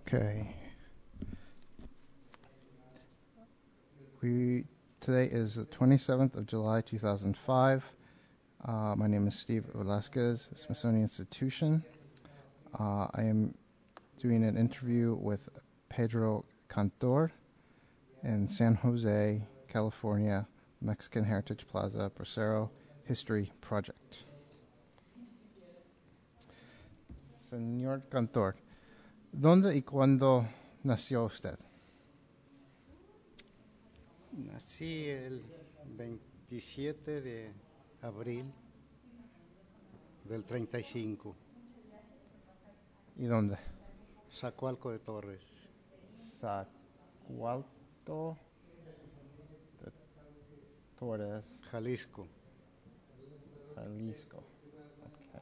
Okay. Today is the 27th of July, 2005. My name is Steve Velasquez, Smithsonian Institution. I am doing an interview with Pedro Cantor in San Jose, California, Mexican Heritage Plaza, Bracero History Project. Señor Cantor, ¿dónde y cuándo nació usted? Nací el 27 de abril del 35, ¿Y dónde? Zacualco de Torres. Zacualco de Torres, Jalisco. Jalisco. Okay.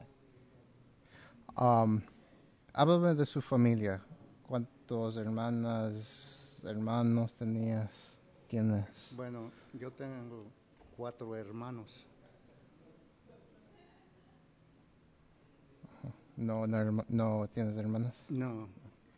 Háblame de su familia. ¿Cuántos hermanos tienes? Bueno, yo tengo 4 hermanos. No tienes hermanas. No,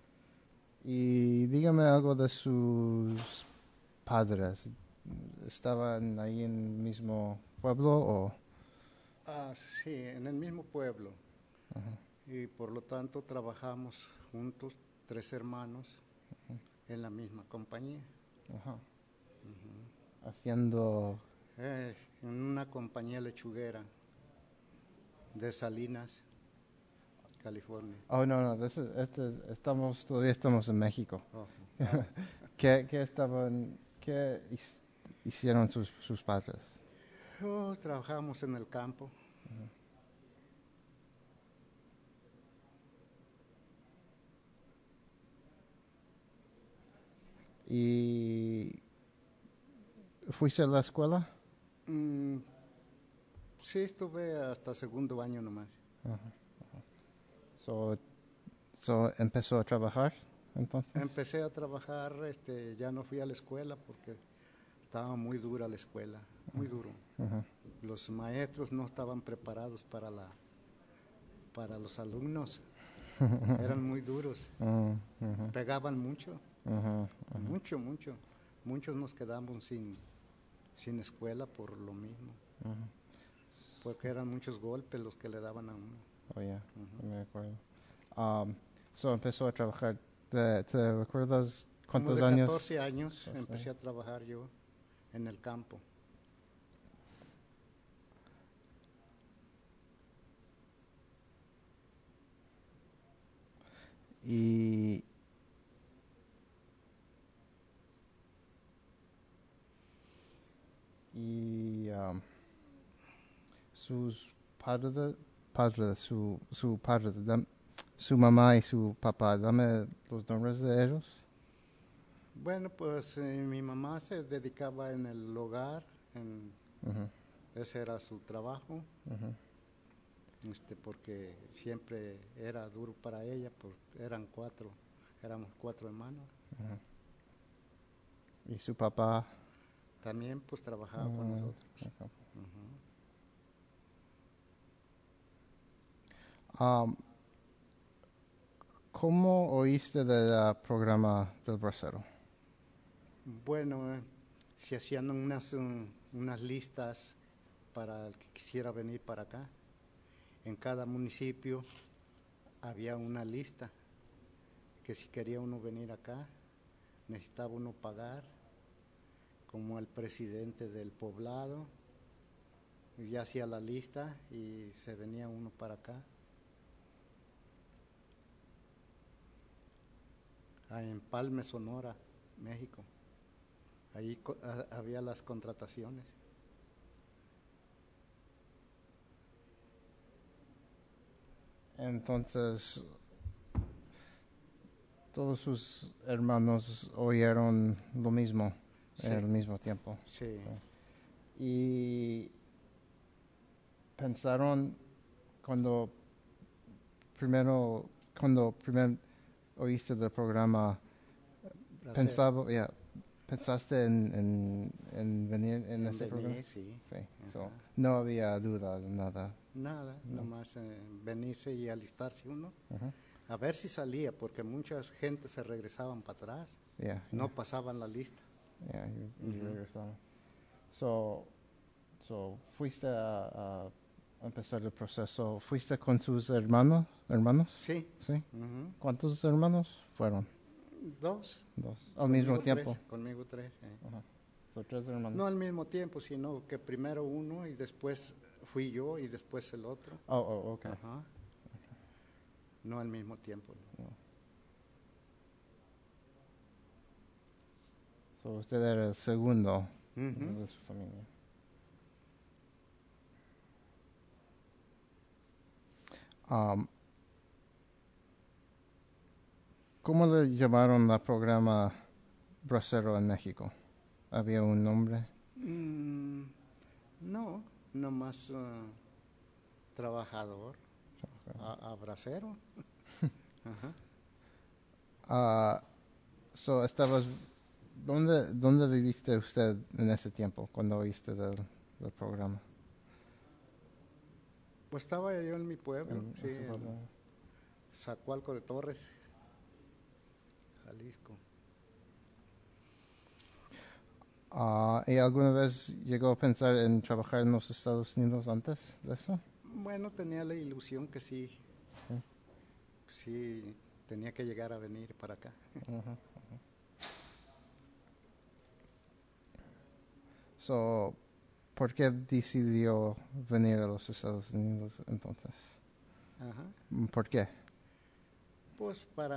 Y dígame algo de sus padres. ¿Estaban ahí en el mismo pueblo o? sí, en el mismo pueblo. Ajá. Y por lo tanto trabajamos juntos, 3 hermanos, en la misma compañía. Ajá. Haciendo. En una compañía lechuguera de Salinas, California. Oh, no, todavía estamos en México. Oh, ¿Qué hicieron sus padres? trabajamos en el campo. ¿Y fuiste a la escuela? Sí, estuve hasta segundo año nomás. Empezó a trabajar entonces. Empecé a trabajar, ya no fui a la escuela porque estaba muy dura la escuela, muy duro. Ajá. Los maestros no estaban preparados para los alumnos, eran muy duros, pegaban mucho, mucho. Muchos nos quedamos sin escuela por lo mismo, porque eran muchos golpes los que le daban a uno. Oh, yeah, me acuerdo. Empezó a trabajar. ¿Te recuerdas cuántos Como de años? 14 años empecé a trabajar yo en el campo. Y sus padres, su mamá y su papá, dame los nombres de ellos. Bueno, pues mi mamá se dedicaba en el hogar, ese era su trabajo, porque siempre era duro para ella, pues éramos 4 hermanos. Y su papá. También pues trabajaba con nosotros. ¿Cómo oíste del programa del Bracero? Bueno, se hacían unas listas para el que quisiera venir para acá. En cada municipio había una lista que si quería uno venir acá, necesitaba uno pagar, como el presidente del poblado, ya hacía la lista y se venía uno para acá. En Palme, Sonora, México. Ahí había las contrataciones. Entonces, todos sus hermanos oyeron lo mismo en el mismo tiempo. Sí. Y pensaron cuando primero oíste del programa, ¿pensaste en venir en ese programa? Sí. No había duda de nada. Nada, No. nomás venirse y alistarse uno. a ver si salía, porque muchas gente se regresaban para atrás, Yeah. no pasaban la lista. Yeah, you Ujú. regresaron. So, fuiste a empezar el proceso. ¿Fuiste con sus hermanos? Sí. Sí. Ujú. ¿Cuántos hermanos fueron? Dos. Dos. Al Conmigo mismo tiempo. Conmigo tres. Ajá. So, tres hermanos. No al mismo tiempo, sino que primero uno y después fui yo y después el otro. Oh, okay. Ajá. No al mismo tiempo. No. So, usted era el segundo Ujú. de su familia. Um, ¿Cómo le llamaron al programa Bracero en México? ¿Había un nombre? No, nomás trabajador, abracero. Ajá. So, ¿dónde viviste usted en ese tiempo, cuando oíste del programa? Pues estaba yo en mi pueblo, sí, En su pueblo. en Zacualco de Torres, Jalisco. ¿Y alguna vez llegó a pensar en trabajar en los Estados Unidos antes de eso? Bueno, tenía la ilusión que sí, Sí. sí, tenía que llegar a venir para acá. Ujú. So, ¿por qué decidió venir a los Estados Unidos entonces? Ajá. ¿Por qué? Pues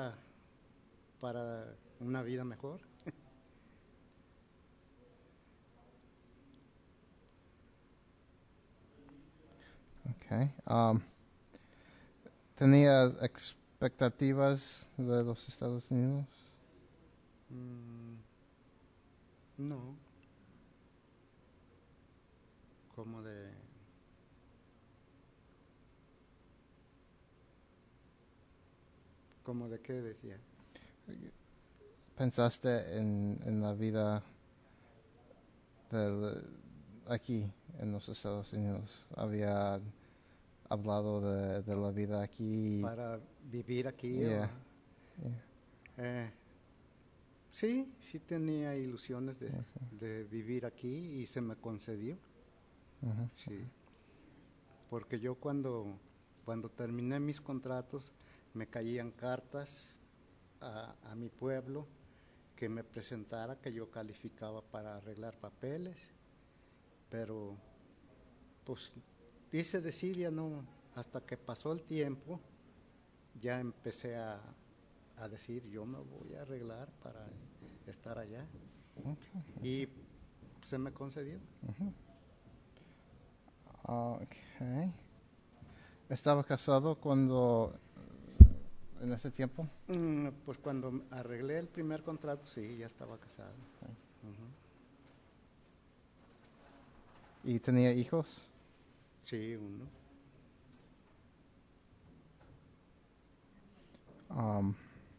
para una vida mejor. Okay. ¿Tenía expectativas de los Estados Unidos? Mm, no, como de qué decía. ¿Pensaste en la vida aquí en los Estados Unidos? ¿Había hablado de la vida aquí? Para vivir aquí. Yeah, Eh, sí, sí tenía ilusiones de vivir aquí y se me concedió. ujú. Sí, porque yo cuando terminé mis contratos me caían cartas a mi pueblo que me presentara, que yo calificaba para arreglar papeles, pero pues hice desidia, no, hasta que pasó el tiempo ya empecé a decir yo me voy a arreglar para estar allá y se me concedió. Okay. ¿Estaba casado en ese tiempo? Pues cuando arreglé el primer contrato, sí, ya estaba casado. Ujú. ¿Y tenía hijos? Sí, uno. Um,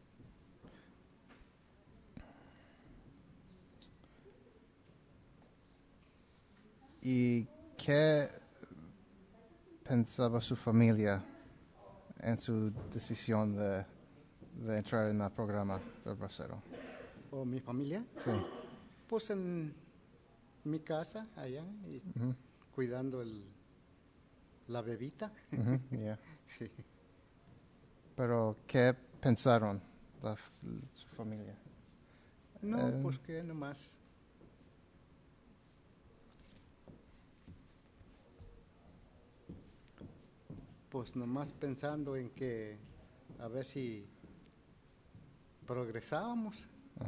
¿Y qué pensaba su familia en su decisión de entrar en el programa del bracero? ¿O mi familia? Sí. Pues en mi casa, allá, y Ujú, cuidando la bebita. ujú, yeah. Sí. Pero ¿qué pensaron su familia? No, Eh, pues que nomás. Pues nomás pensando en que a ver si progresábamos,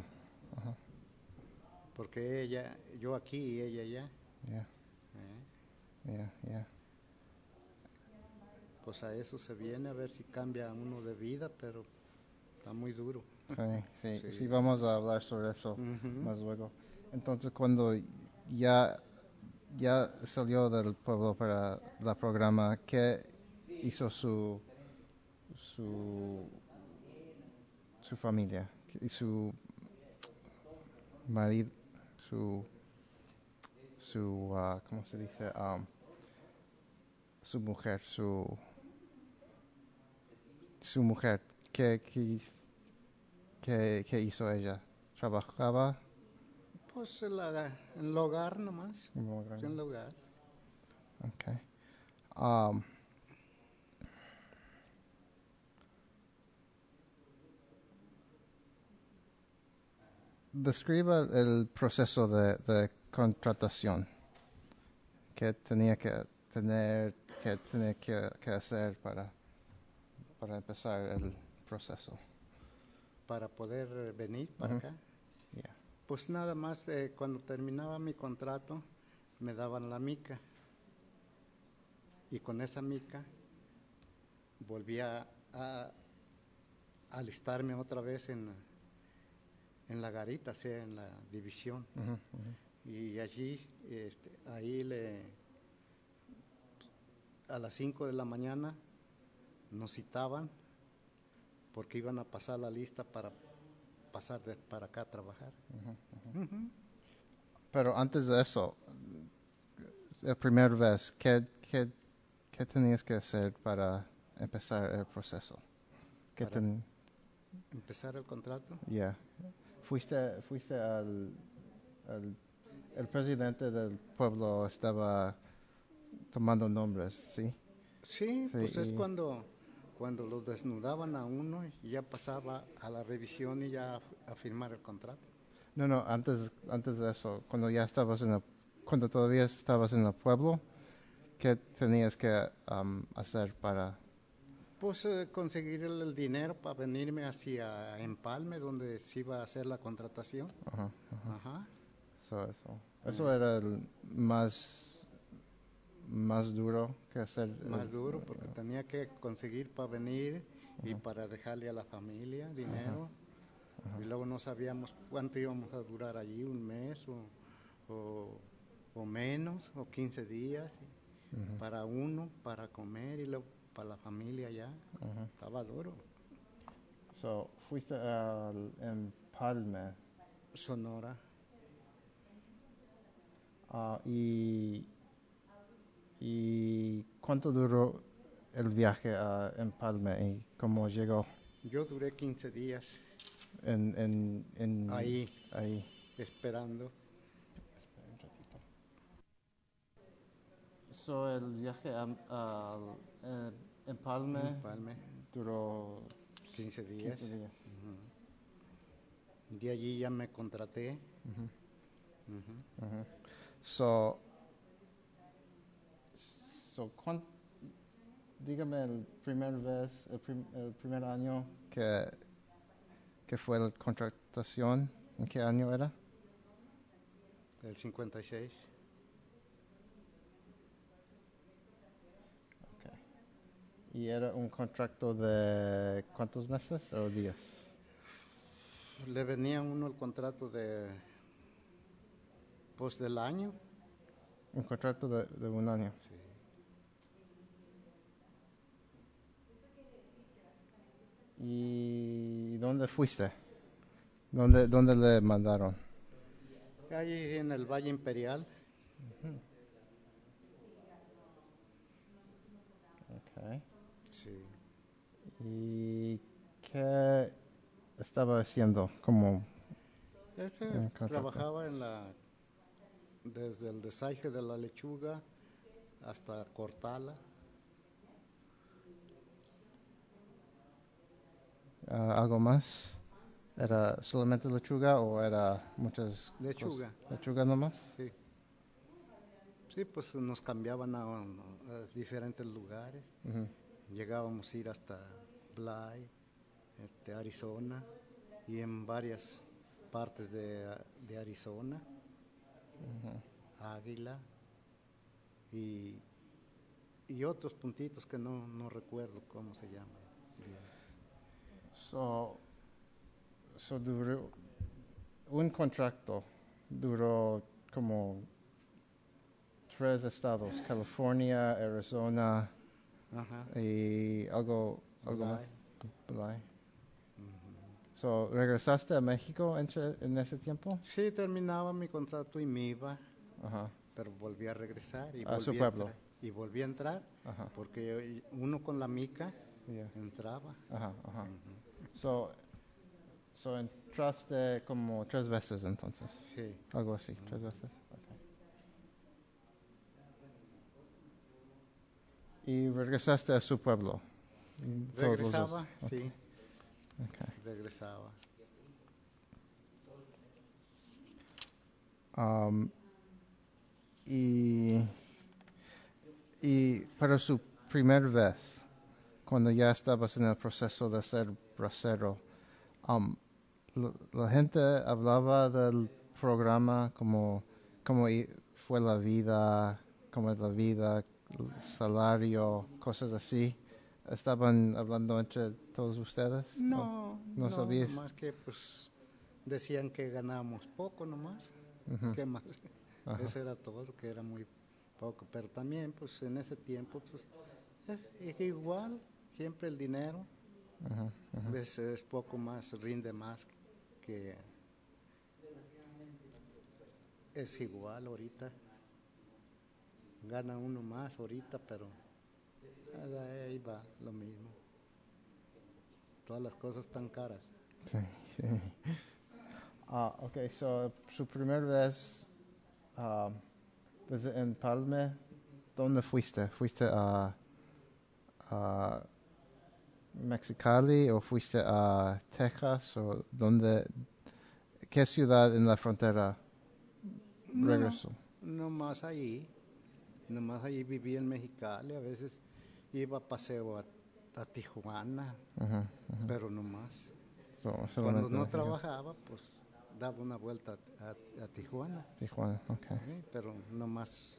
porque yo aquí y ella allá. yeah, ¿Eh? yeah. Pues a eso se viene, a ver si cambia uno de vida, pero está muy duro. Sí, Sí. sí, vamos a hablar sobre eso Ujú. más luego. Entonces, cuando ya, ya salió del pueblo para el programa, ¿qué hizo su, su familia? Y su marido, ¿cómo se dice? Su mujer, su mujer, ¿Qué hizo ella? ¿Trabajaba? Pues en el hogar nomás, Como en el hogar. Okay. Um, Describa el proceso de contratación. ¿Qué tenía que hacer para empezar el proceso? Para poder venir para Ujú. acá. Yeah. Pues nada más, cuando terminaba mi contrato, me daban la mica. Y con esa mica volvía a alistarme otra vez en la garita, o sea, en la división. Ujú, ujú. Y allí, ahí a las 5 de la mañana nos citaban porque iban a pasar la lista para pasar para acá a trabajar. Ujú. Pero antes de eso, la primera vez, ¿qué tenías que hacer para empezar el proceso? Para empezar el contrato. Yeah. Fuiste el presidente del pueblo estaba tomando nombres, ¿sí? Sí, Sí, pues es y cuando los desnudaban a uno y ya pasaba a la revisión y ya a firmar el contrato. no, antes de eso, cuando todavía estabas en el pueblo, ¿qué tenías que hacer para? Pues conseguir el dinero para venirme hacia Empalme, donde se iba a hacer la contratación. Ajá, Ajá. eso era el más duro que hacer. Más duro porque tenía que conseguir para venir y para dejarle a la familia dinero. Y luego no sabíamos cuánto íbamos a durar allí, un mes o menos, o 15 días, para uno, para comer y luego para la familia ya. Estaba duro. Fuiste al Empalme. Sonora. Ah, y ¿cuánto duró el viaje a Empalme y cómo llegó Yo duré 15 días ahí, ahí? esperando. Espera un ratito. El viaje a Empalme Empalme, duró 15 días. 15 días. De allí ya me contraté. Ujú. So, so, dígame el primer año que fue la contratación, ¿en qué año era? El 56. Okay. ¿Y era un contrato de cuántos meses o días? Le venía uno el contrato pues del año. Un contrato de un año. Sí. ¿Y dónde fuiste? ¿Dónde le mandaron? Ahí en el Valle Imperial. Okay. Sí. ¿Y qué estaba haciendo como Ese contrato? trabajaba desde el desaje de la lechuga hasta cortarla. ¿Algo más? ¿Era solamente lechuga o era muchas Lechuga. cosas? ¿Lechuga nomás? Sí. Sí, pues nos cambiaban a diferentes lugares. Ujú. Llegábamos a ir hasta Bly, Arizona y en varias partes de Arizona, Águila y otros puntitos que no recuerdo cómo se llaman. Bien. So, duró un contrato, duró como 3 estados, California, Arizona Ajá. y algo más. Bly. Bly. So, ¿regresaste a México en ese tiempo? Sí, terminaba mi contrato y me iba, Ajá. pero volví a regresar y A su volví a pueblo. entrar. Y volví a entrar Ajá. porque uno con la mica Yeah. entraba. Ajá, ajá. So entraste como 3 veces entonces. Sí. Algo así, 3 veces. Okay. Y regresaste a su pueblo. Todos los dos. Regresaba, Okay. sí, Okay. regresaba. Um, y, y para su primera vez, cuando ya estabas en el proceso de ser bracero, la gente hablaba del programa como fue la vida, cómo es la vida, el salario, cosas así. ¿Estaban hablando entre todos ustedes? No, ¿No sabías? nomás que pues decían que ganábamos poco nomás. Ujú. ¿Qué más? Ajá. Eso era todo, que era muy poco. Pero también pues en ese tiempo pues es igual, siempre el dinero Ajá, ajá. es poco más, rinde más que es igual ahorita. Gana uno más ahorita, pero ahí va lo mismo. Todas las cosas están caras. Sí, sí. Ok, so su primera vez desde en Palme, ¿dónde fuiste? ¿Fuiste a Mexicali o fuiste a Texas o dónde? ¿Qué ciudad en la frontera No, regresó? nomás ahí viví en Mexicali, a veces iba a paseo a Tijuana, Ajá, ajá. pero no más. So, Cuando solamente no Mexicali. trabajaba, pues daba una vuelta a Tijuana, Tijuana, ok. pero no más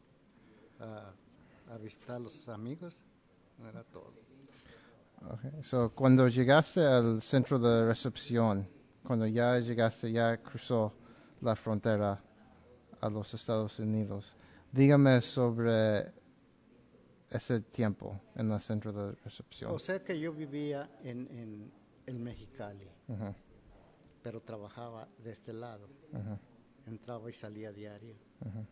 a visitar a los amigos, no era todo. Okay. So, cuando llegaste al centro de recepción, cuando ya llegaste, ya cruzó la frontera a los Estados Unidos, dígame sobre ese tiempo en el centro de recepción. O sea que yo vivía en Mexicali, Ujú, pero trabajaba de este lado, ujú, entraba y salía diario. ujú,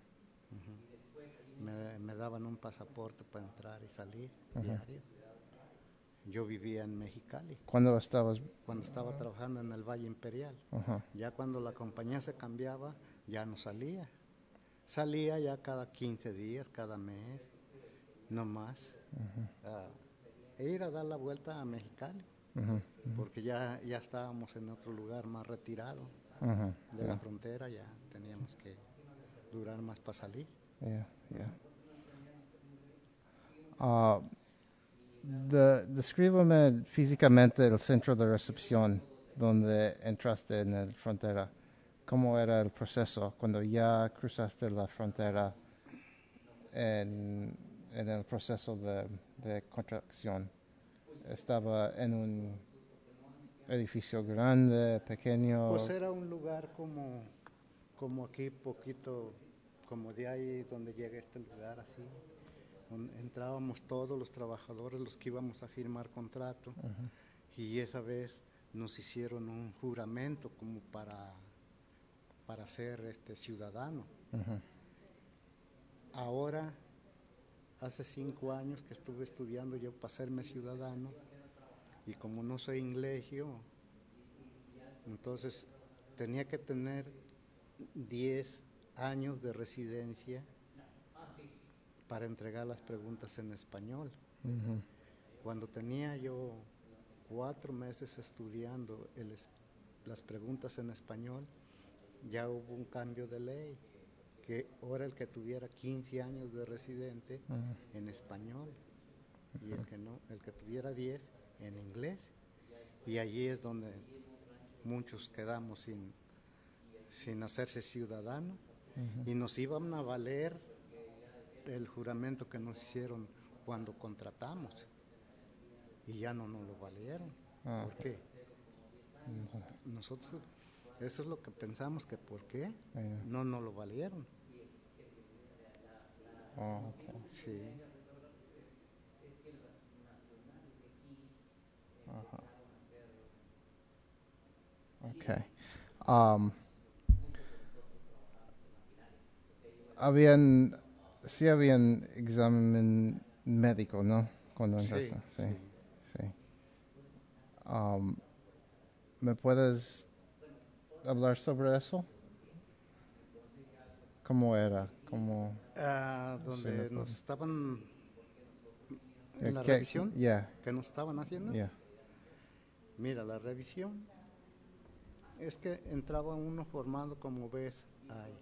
Me daban un pasaporte para entrar y salir ujú. diario. Yo vivía en Mexicali, ¿Cuándo estabas? cuando estaba trabajando en el Valle Imperial. Ajá, Ya cuando la compañía se cambiaba, ya no salía. Salía ya cada 15 días, cada mes, no más. E ir a dar la vuelta a Mexicali, ujú, porque ya estábamos en otro lugar más retirado ujú, de la yeah, frontera, ya teníamos que durar más para salir. yeah, yeah. Descríbame físicamente el centro de recepción donde entraste en la frontera. ¿Cómo era el proceso cuando ya cruzaste la frontera en el proceso de contracción? ¿Estaba en un edificio grande, pequeño? Pues era un lugar como aquí, poquito, como de ahí donde llega este lugar, así. Entrábamos todos los trabajadores, los que íbamos a firmar contrato, y esa vez nos hicieron un juramento como para ser ciudadano. Ujú, Ahora, hace 5 años que estuve estudiando yo para serme ciudadano, y como no soy inglés yo, entonces tenía que tener 10 años de residencia para entregar las preguntas en español. ujú, Cuando tenía yo 4 meses estudiando las preguntas en español, ya hubo un cambio de ley, que ahora el que tuviera 15 años de residente ujú. en español, y el que no, el que tuviera 10 en inglés, y allí es donde muchos quedamos sin hacerse ciudadano, y nos iban a valer el juramento que nos hicieron cuando contratamos, y ya no nos lo valieron. Ah. ¿Por qué? Nosotros, eso es lo que pensamos, que por qué no nos lo valieron. Oh, okay. Sí. Okay. Um, sí habían examen médico, ¿no? Cuando entraste. Sí, Sí, sí. sí. Um, ¿Me puedes hablar sobre eso? ¿Cómo era? ¿Cómo? Donde Sí, nos estaban yeah, en la revisión, yeah, que nos estaban haciendo. yeah. Mira, la revisión es que entraba uno formado como ves ahí.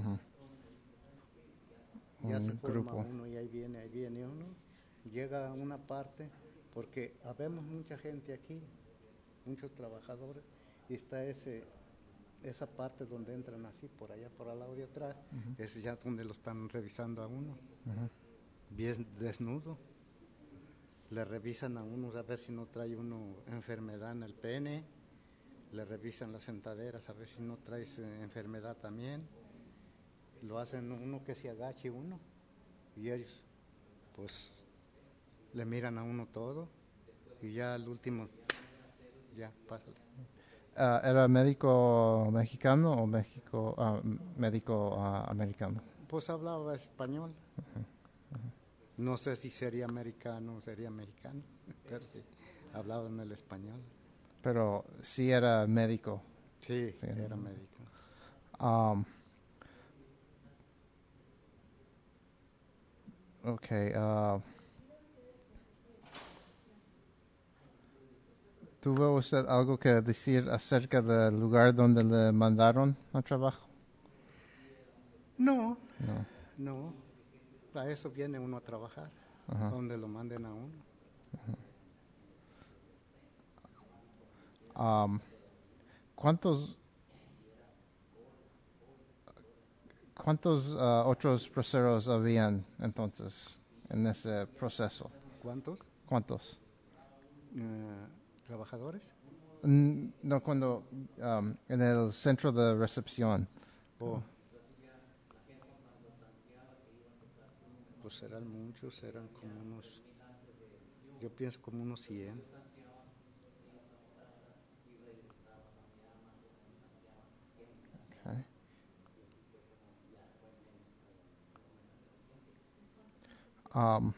Ya se Un forma grupo. uno y ahí viene uno. Llega a una parte, porque habemos mucha gente aquí, muchos trabajadores, y está esa parte donde entran así, por allá, por al lado de atrás, es ya donde lo están revisando a uno, bien desnudo. Le revisan a uno a ver si no trae uno enfermedad en el pene, le revisan las sentaderas a ver si no traes enfermedad también. Lo hacen uno que se agache uno y ellos pues le miran a uno todo y ya al último ya pásale. ¿Era médico mexicano o médico americano? Pues hablaba español. No sé si sería americano o sería mexicano, pero sí, hablaba en el español. Pero sí era médico. Sí, Sí, era ¿no? médico. Um, ok. ¿Tuvo usted algo que decir acerca del lugar donde le mandaron a trabajo? No, No. no, a eso viene uno a trabajar, Ajá. donde lo manden a uno. Um, ¿Cuántos otros procesos habían entonces en ese proceso? ¿Cuántos ¿Cuántos? trabajadores? No, cuando en el centro de recepción. Oh, pues eran muchos, eran como unos, yo pienso como unos 100. Okay. Um,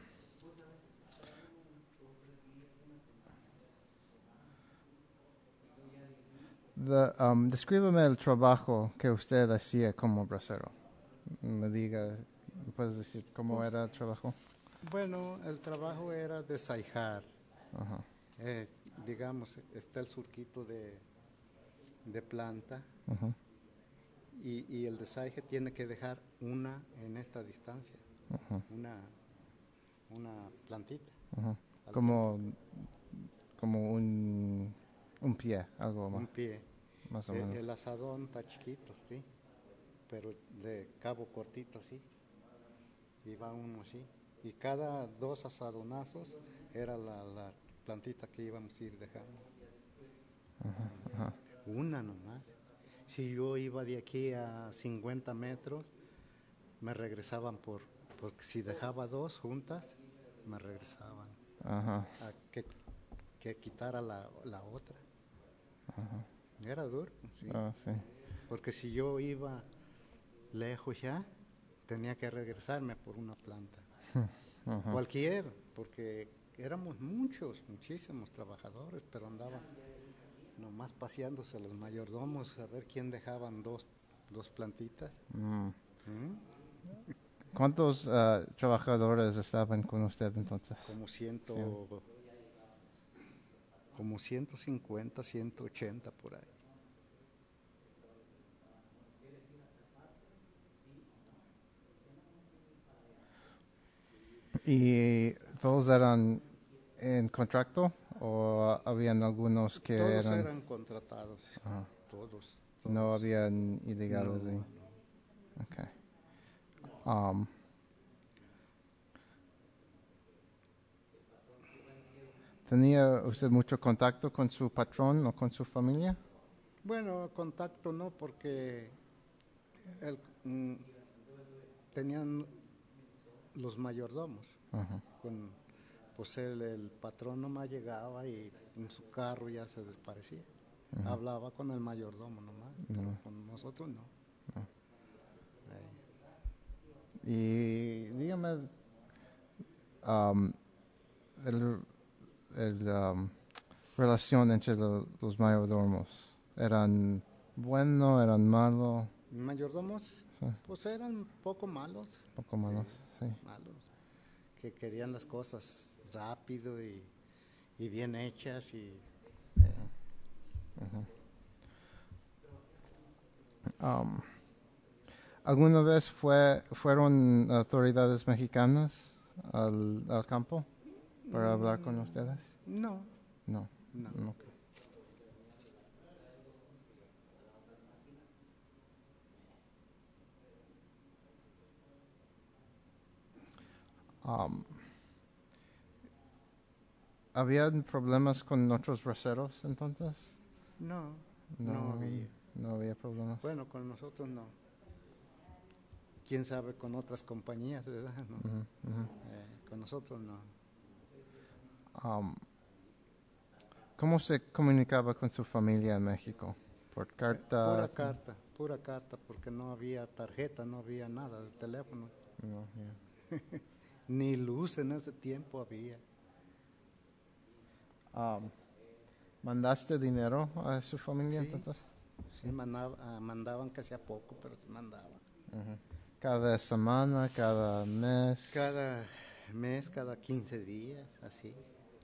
Descríbeme el trabajo que usted hacía como bracero. Me diga, ¿me puedes decir cómo Pues, era el trabajo? bueno, el trabajo era desaijar. Ajá. Eh, digamos, está el surquito de planta Ajá. y el desaje tiene que dejar una en esta distancia, Ajá. una, una plantita. Ajá. Al menos Como, como un pie, algo más, un pie. más o menos. El asadón está chiquito, ¿sí? Pero de cabo cortito así, y va uno así. Y cada 2 asadonazos era la plantita que íbamos a ir dejando. Ajá. Una nomás. Si yo iba de aquí a 50 metros, me regresaban porque si dejaba 2 juntas, me regresaban Ajá. a que quitara la otra. Era duro, sí. Ah, sí. Porque si yo iba lejos ya, tenía que regresarme por una planta. Ajá. Cualquier, porque éramos muchos, muchísimos trabajadores, pero andaban nomás paseándose los mayordomos a ver quién dejaban dos plantitas. Mm. ¿Mm? ¿Cuántos trabajadores estaban con usted entonces? Como Sí. como 150, 180 por ahí. ¿Y todos eran en contrato o habían algunos que Todos eran, eran contratados, todos. no habían ilegales ahí? No. Okay. Um, ¿Tenía usted mucho contacto con su patrón o con su familia? Bueno, contacto no, porque el, mm, tenían los mayordomos. Ajá. Pues el patrón nomás llegaba y en su carro ya se desaparecía. Hablaba con el mayordomo nomás, pero con nosotros no. Y dígame, um, el relación entre los mayordomos? ¿Eran buenos, eran malos? Mayordomos, Sí, pues eran poco malos, poco malos, sí. malos, que querían las cosas rápido y bien hechas y Um, ¿Alguna vez fueron autoridades mexicanas al campo para hablar con ustedes? no, No. no. Ok. Um, ¿Habían problemas con otros braceros entonces? No, no había. No había problemas. Bueno, con nosotros no. Quién sabe con otras compañías, ¿verdad? No. Ujú, ujú. Con nosotros no. Um, ¿Cómo se comunicaba con su familia en México? ¿Por carta? Pura carta, porque no había tarjeta, no había nada de teléfono, No, yeah. ni luz en ese tiempo había. Um, ¿Mandaste dinero a su familia Sí, entonces? sí, mandaban casi a poco, pero se mandaban. Ujú. ¿Cada semana, cada mes? Cada mes, cada 15 días, así.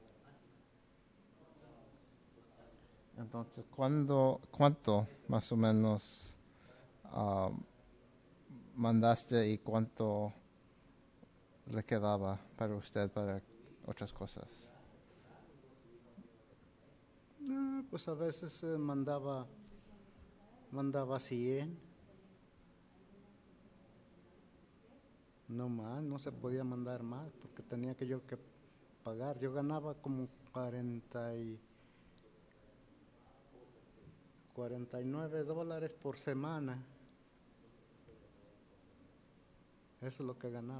Entonces, ¿cuánto más o menos um, mandaste y cuánto le quedaba para usted para otras cosas? Pues a veces mandaba 100, no más, no se podía mandar más, porque tenía que pagar. Yo ganaba como 49 dólares por semana. Eso es lo que ganaba.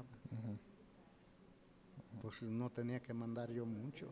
Pues no tenía que mandar yo mucho.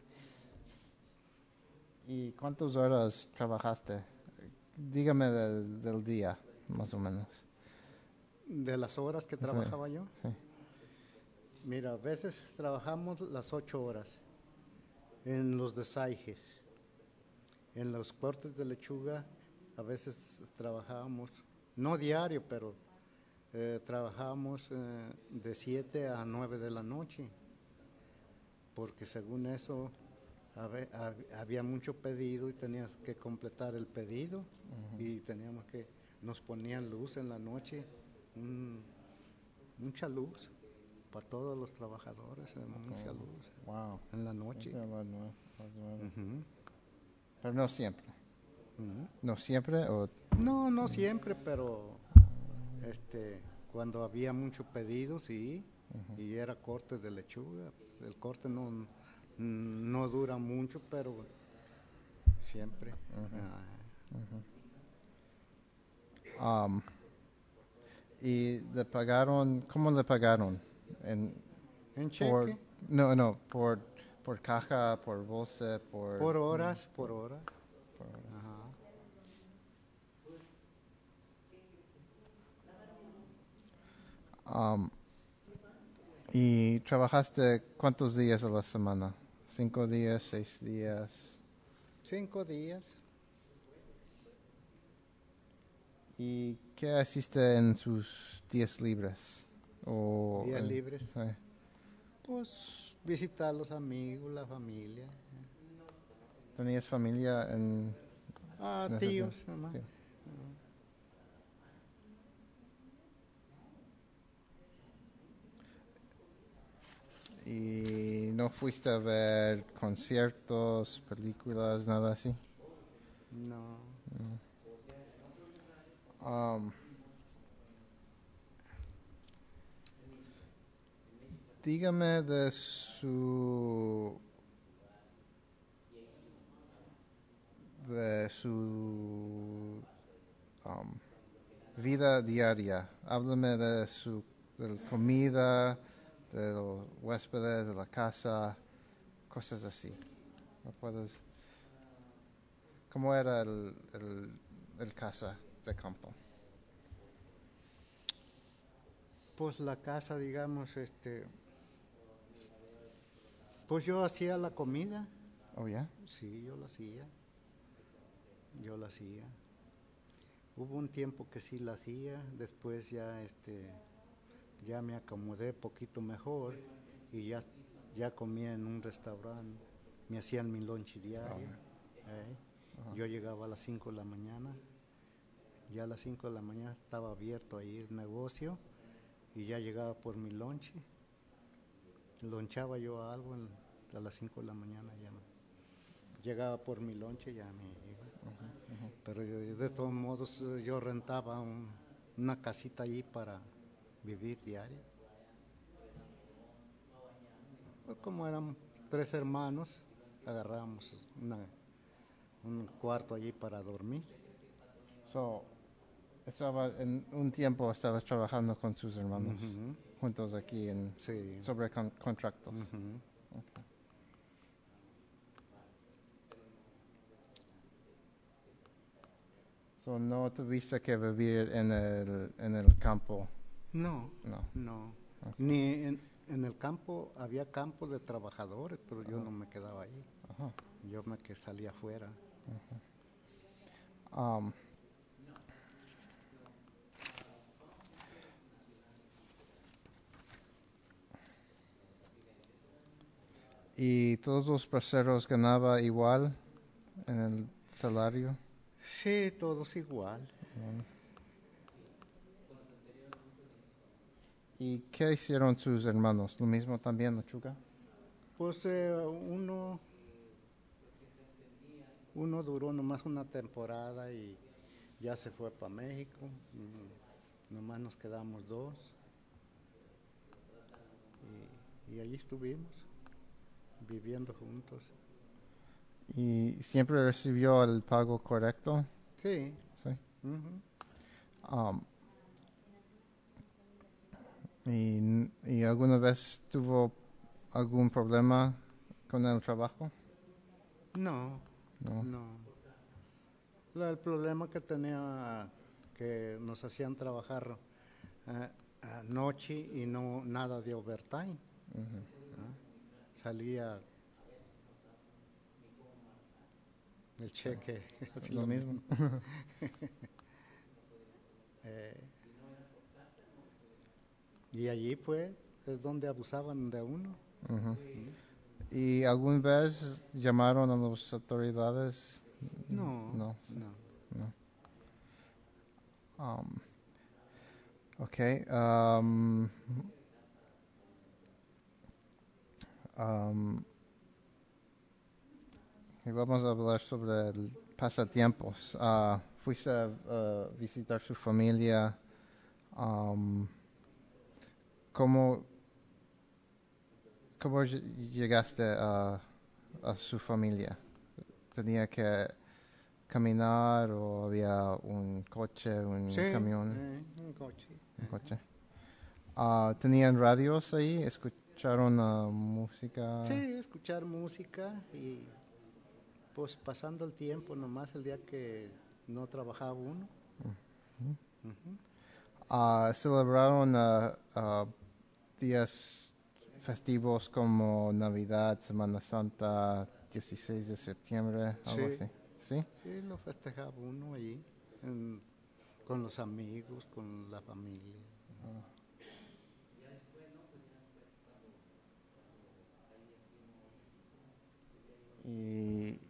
¿Y cuántas horas trabajaste? Dígame del día, más o menos. De las horas que Sí, trabajaba yo, sí. mira, a veces trabajamos las 8 horas en los desaijes. En los cortes de lechuga a veces trabajábamos, no diario, pero trabajábamos de 7 a 9 de la noche, porque según eso había mucho pedido y tenías que completar el pedido y nos ponían luz en la noche, mucha luz para todos los trabajadores, mucha luz Wow. en la noche. Ujú, Pero no siempre. ujú. No siempre o... No, no siempre, pero cuando había mucho pedido, sí, y era corte de lechuga. El corte no dura mucho, pero siempre. Um, ¿Y le pagaron? ¿Cómo le pagaron? En Por, cheque, por caja, por bolsa, por horas, por horas. Ajá. Um, ¿Y trabajaste cuántos días a la semana? ¿5 días, 6 días? 5 días. ¿Y qué hiciste en sus días libres? Días libres. Sí. Pues visitar a los amigos, la familia. ¿Tenías familia en ese Tíos, tiempo? nomás. Sí. ¿Y no fuiste a ver conciertos, películas, nada así? No. Um, Dígame de su vida diaria. Háblame de la comida, de los huéspedes, de la casa, cosas así. ¿No puedes? ¿Cómo era el casa de campo? Pues la casa, digamos, pues yo hacía la comida, Oh, yeah? Sí, yo la hacía. Yo la hacía. Hubo un tiempo que sí la hacía, después ya ya me acomodé poquito mejor y ya comía en un restaurante. Me hacían mi lunch diario. ¿Eh? Yo llegaba a las 5 de la mañana, ya a las 5 de la mañana estaba abierto ahí el negocio y ya llegaba por mi lunch. Lonchaba yo algo a las 5 de la mañana, ya llegaba por mi lonche y ya me iba. Pero de todos modos yo rentaba una casita allí para vivir diario. Pues como eran 3 hermanos, agarrábamos un cuarto allí para dormir. So, en un tiempo estabas trabajando con sus hermanos, Ujú. juntos aquí Sí. sobre contratos. Ujú. So, no tuviste que vivir en el campo, No, no. no. Ok. Ni en el campo había campos de trabajadores, pero yo no me quedaba ahí. Ajá. Yo me que salía afuera. Um, ¿Y todos los braceros ganaba igual en el salario? Sí, todos igual. ¿Y qué hicieron sus hermanos? ¿Lo mismo también, la chuca? Pues uno duró nomás una temporada y ya se fue para México. Nomás nos quedamos 2 y allí estuvimos viviendo juntos. ¿Y siempre recibió el pago correcto? Sí. Sí. Ujú. Um, ¿Y alguna vez tuvo algún problema con el trabajo? No, No. no. El problema que tenía que nos hacían trabajar noche y no nada de overtime. ¿Ah? Salía el cheque. Así Lo mismo. Eh, y allí pues es donde abusaban de uno. Ujú. ¿Y alguna vez llamaron a las autoridades? No, No, sí, no. no. Um, ok. Um, y vamos a hablar sobre el pasatiempos. ¿Fuiste a visitar su familia? Um, ¿cómo, ¿Cómo llegaste a su familia? ¿Tenía que caminar o había un coche, Sí, un camión, un coche. un coche? ¿Tenían radios ahí? ¿Escucharon música? Sí, escuchar música y pues pasando el tiempo nomás el día que no trabajaba uno. Ujú. ¿Celebraron días festivos como Navidad, Semana Santa, 16 de septiembre, algo Sí, así? ¿Sí? sí, lo festejaba uno allí con los amigos, con la familia. Y,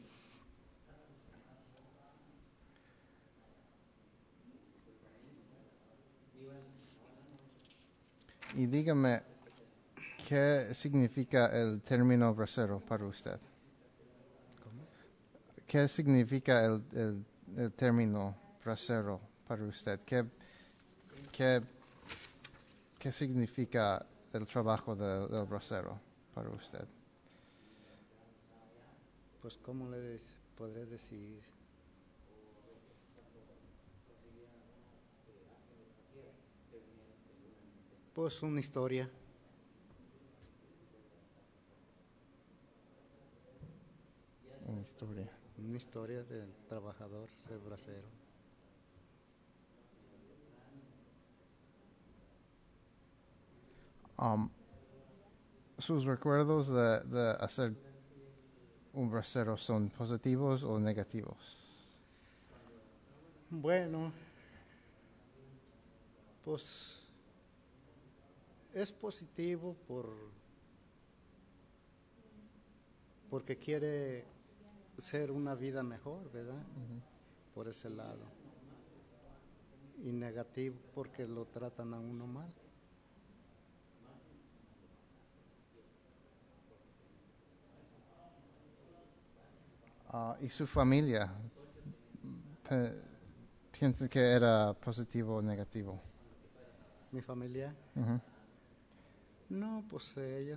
y dígame, ¿qué significa el término bracero para usted? ¿Cómo? ¿Qué significa el término bracero para usted? ¿Qué, ¿Qué significa el trabajo del bracero para usted? Pues cómo podré decir, pues Una historia. una historia del trabajador, ser bracero. Um, sus recuerdos de hacer un bracero son positivos o negativos? Bueno, pues es positivo porque quiere ser una vida mejor, ¿verdad? Por ese lado. Y negativo porque lo tratan a uno mal. ¿Y su familia? Pe- ¿Piensa que era positivo o negativo? Mi familia, Ujú. no, pues ellos,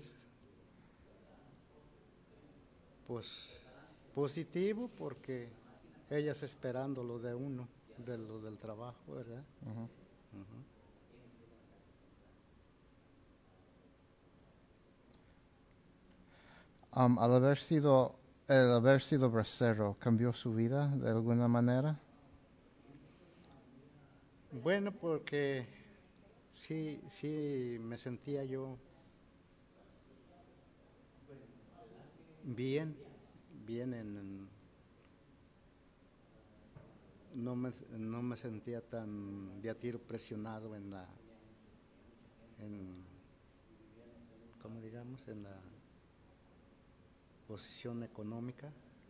pues positivo porque ellas esperando lo de uno, de lo del trabajo, ¿verdad? Ujú. Ujú. Al el haber sido bracero, ¿cambió su vida de alguna manera? Bueno, porque sí me sentía yo bien, bien no me sentía tan de a tiro presionado en, ¿cómo digamos? En la posición económica.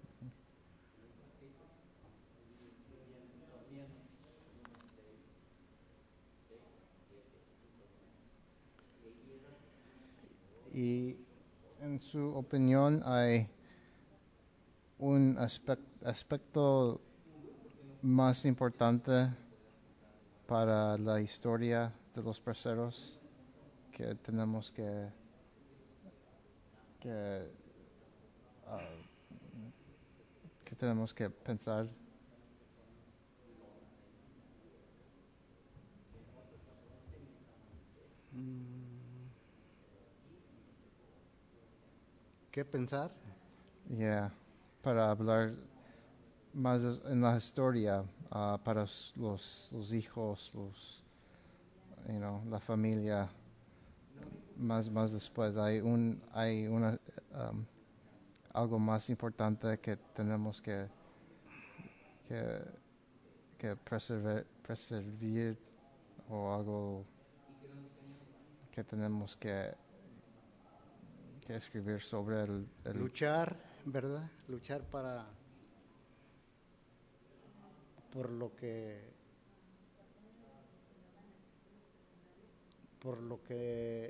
Y en su opinión, ¿hay un aspecto más importante para la historia de los braceros que tenemos que, ah, que tenemos que pensar? ¿Qué pensar? Yeah, para hablar más en la historia, para los hijos, la familia, más después. Hay um, algo más importante que tenemos que, que preservar o algo que tenemos que escribir sobre Luchar, ¿verdad? Luchar por lo que por lo que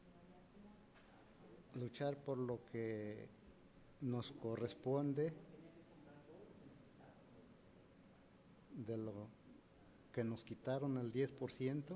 luchar por lo que nos corresponde de lo que nos quitaron el 10%.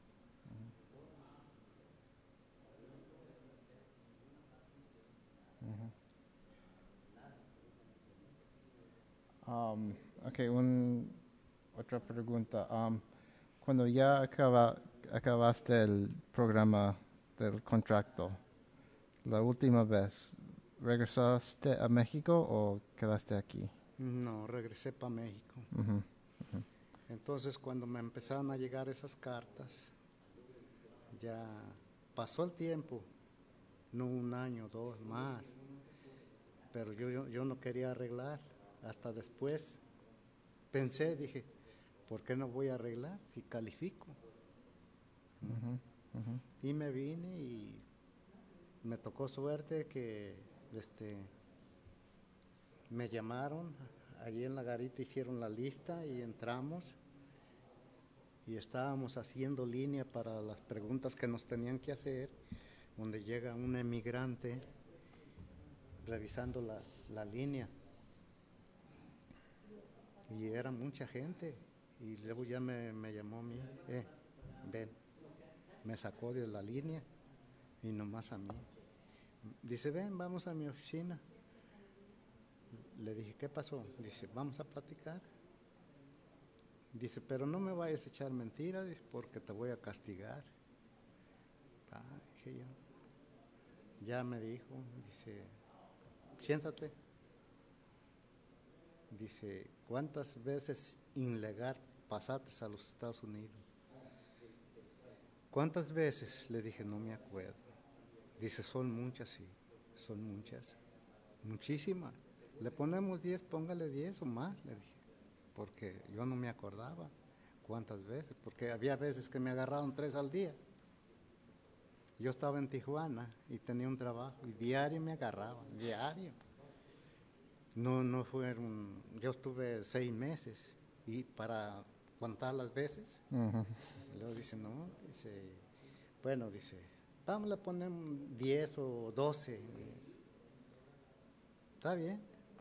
Um, ok, otra pregunta. Cuando ya acabaste el programa del contrato, la última vez, ¿regresaste a México o quedaste aquí? No, regresé para México. Ujú. Entonces, cuando me empezaron a llegar esas cartas, ya pasó el tiempo, no un año, dos más, pero yo no quería arreglar. Hasta después pensé, dije, ¿por qué no voy a arreglar si califico? Ujú, ujú. Y me vine y me tocó suerte que me llamaron, allí en la garita hicieron la lista y entramos y estábamos haciendo línea para las preguntas que nos tenían que hacer, donde llega un emigrante revisando la línea y era mucha gente y luego ya me llamó a mí, ven, me sacó de la línea y nomás a mí. Dice, ven, vamos a mi oficina. Le dije, ¿qué pasó? Dice, vamos a platicar. Dice, pero no me vayas a echar mentiras, porque te voy a castigar. Dije yo. Ya me dijo, dice, siéntate. Dice, ¿cuántas veces ilegal pasaste a los Estados Unidos? ¿Cuántas veces? Le dije, no me acuerdo. Dice, son muchas, sí, son muchas, muchísimas. Le ponemos 10, póngale 10 o más, le dije, porque yo no me acordaba cuántas veces, porque había veces que me agarraron 3 al día. Yo estaba en Tijuana y tenía un trabajo y diario me agarraban, diario. No fueron, yo estuve 6 meses y para contar las veces, y luego dice, no, dice, bueno, dice, vamos a poner 10 o 12. Está bien.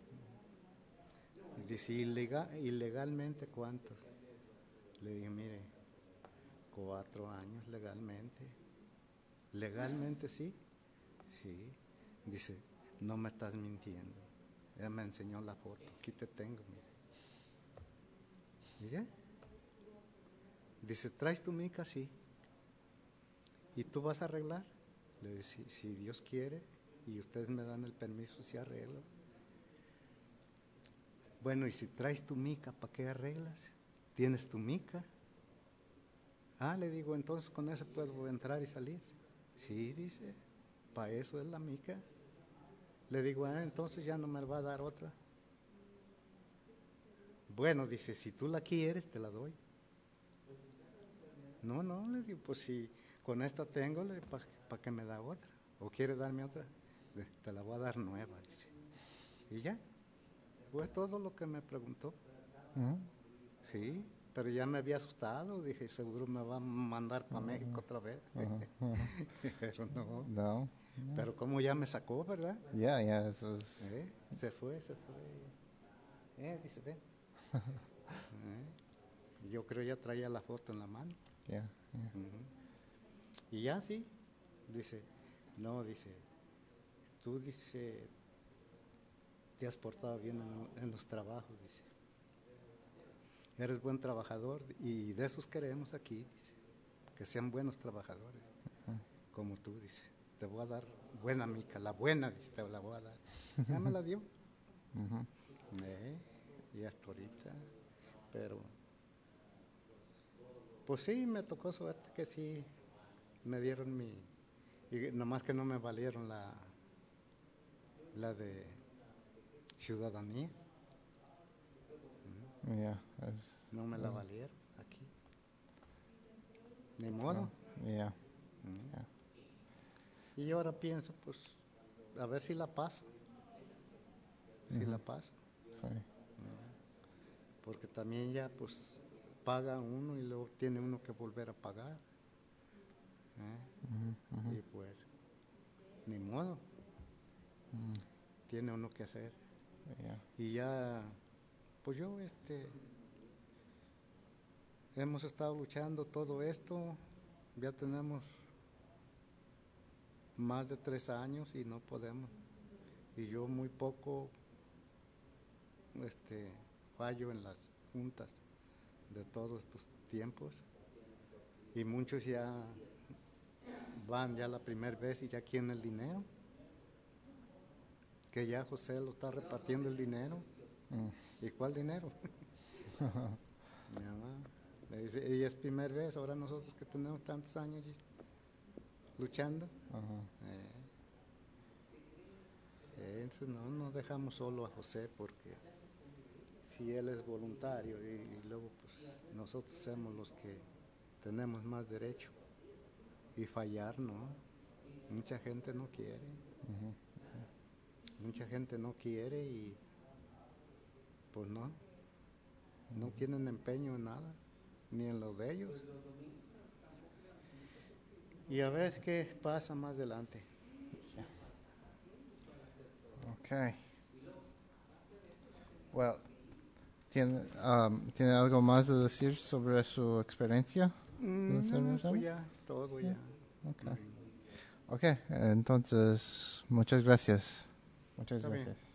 Y dice, ilegalmente ¿cuántos? Le dije, mire, 4 años legalmente. ¿Legalmente sí? Sí. Dice, no me estás mintiendo. Ella me enseñó la foto. Aquí te tengo, mire. ¿Mire? Dice, ¿traes tu mica? Sí. ¿Y tú vas a arreglar? Le dije, si Dios quiere y ustedes me dan el permiso, sí arreglo. Bueno, y si traes tu mica, ¿para qué arreglas? ¿Tienes tu mica? Ah, le digo, entonces con eso puedo entrar y salir. Sí, dice, para eso es la mica. Le digo, entonces ya no me va a dar otra. Bueno, dice, si tú la quieres, te la doy. No, le digo, pues si con esta tengo, ¿para qué me da otra? ¿O quiere darme otra? Te la voy a dar nueva, dice. Y ya, fue todo lo que me preguntó. Sí, pero ya me había asustado, dije, seguro me va a mandar para México otra vez. Pero no. No. Pero como ya me sacó, ¿verdad? Yeah, eso es. Se fue. Dice, ven. Yo creo ya traía la foto en la mano. Yeah. Y ya sí, dice, no, dice, tú, dice, te has portado bien en los trabajos, dice. Eres buen trabajador y de esos queremos aquí, dice, que sean buenos trabajadores, como tú, dice. Te voy a dar buena mica, la buena, dice, te la voy a dar. Ya me la dio. Y hasta ahorita, pero pues sí, me tocó suerte que sí me dieron y nomás que no me valieron la de ciudadanía. Yeah. No me la valieron aquí. Ni modo. Yeah. Y ahora pienso, pues, a ver si la paso. Si la paso. Sí. Porque también ya, pues, paga uno y luego tiene uno que volver a pagar. Y pues, ni modo. Tiene uno que hacer. Yeah. Y ya, pues yo, hemos estado luchando todo esto. Ya tenemos más de 3 años y no podemos. Y yo muy poco fallo en las juntas de todos estos tiempos. Y muchos ya van ya la primera vez y ya quieren el dinero. Que ya José lo está repartiendo el dinero. ¿Y cuál dinero? Le dice, ella es primera vez, ahora nosotros que tenemos tantos años luchando. Entonces no dejamos solo a José porque si él es voluntario y luego pues nosotros somos los que tenemos más derecho y fallar, ¿no? Mucha gente no quiere. Mucha gente no quiere y pues no tienen empeño en nada, ni en lo de ellos. Y a ver qué pasa más adelante. Okay. Well, ¿tiene algo más de decir sobre su experiencia? No, pues ya, todo ya. Okay. Okay, entonces, muchas gracias. Muchas Está bien. gracias.